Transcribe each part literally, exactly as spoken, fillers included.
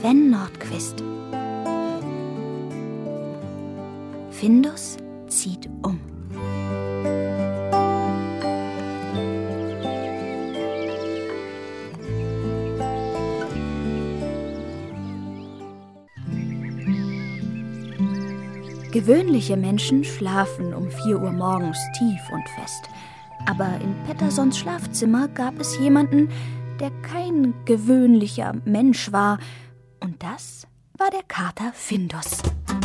Sven Nordqvist. Findus zieht um. Gewöhnliche Menschen schlafen um vier Uhr morgens tief und fest. Aber in Petterssons Schlafzimmer gab es jemanden, der kein gewöhnlicher Mensch war. Und das war der Kater Findus.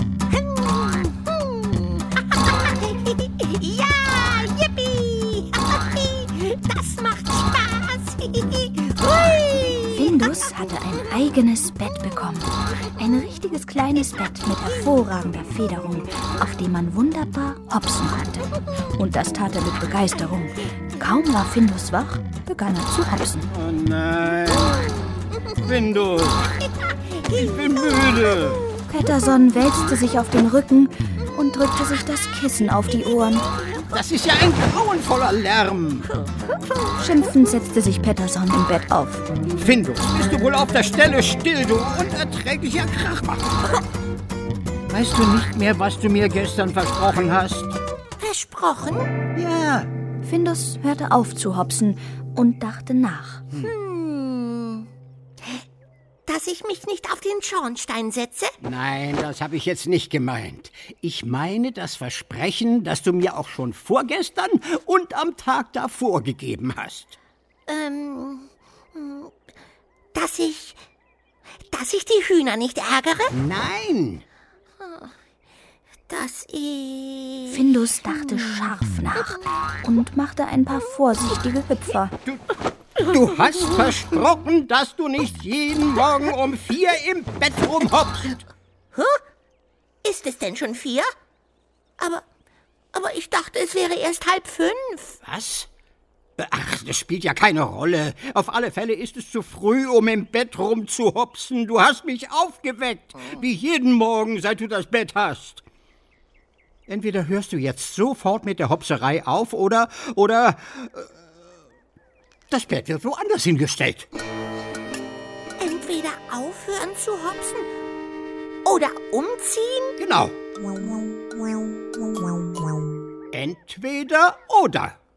Ja, yippie! Das macht Spaß! Hui! Findus hatte ein eigenes Bett bekommen. Ein richtiges kleines Bett mit hervorragender Federung, auf dem man wunderbar hopsen konnte. Und das tat er mit Begeisterung. Kaum war Findus wach, begann er zu hopsen. Oh nein! Findus! Ich bin müde! Pettersson wälzte sich auf den Rücken und drückte sich das Kissen auf die Ohren. Das ist ja ein grauenvoller Lärm! Schimpfend setzte sich Pettersson im Bett auf. Findus, bist du wohl auf der Stelle still, du unerträglicher Krachmacher! Weißt du nicht mehr, was du mir gestern versprochen hast? Versprochen? Ja. Findus hörte auf zu hopsen und dachte nach. Hm. Dass ich mich nicht auf den Schornstein setze? Nein, das habe ich jetzt nicht gemeint. Ich meine das Versprechen, das du mir auch schon vorgestern und am Tag davor gegeben hast. Ähm, dass ich, dass ich die Hühner nicht ärgere? Nein. Dass ich... Findus dachte scharf nach und machte ein paar vorsichtige Hüpfer. Du, du hast versprochen, dass du nicht jeden Morgen um vier im Bett rumhoppst. Hä? Ist es denn schon vier? Aber, aber ich dachte, es wäre erst halb fünf. Was? Ach, das spielt ja keine Rolle. Auf alle Fälle ist es zu früh, um im Bett rumzuhopsen. Du hast mich aufgeweckt, wie jeden Morgen, seit du das Bett hast. Entweder hörst du jetzt sofort mit der Hopserei auf, oder, oder, äh, das Bett wird woanders hingestellt. Entweder aufhören zu hopsen oder umziehen? Genau. Entweder oder.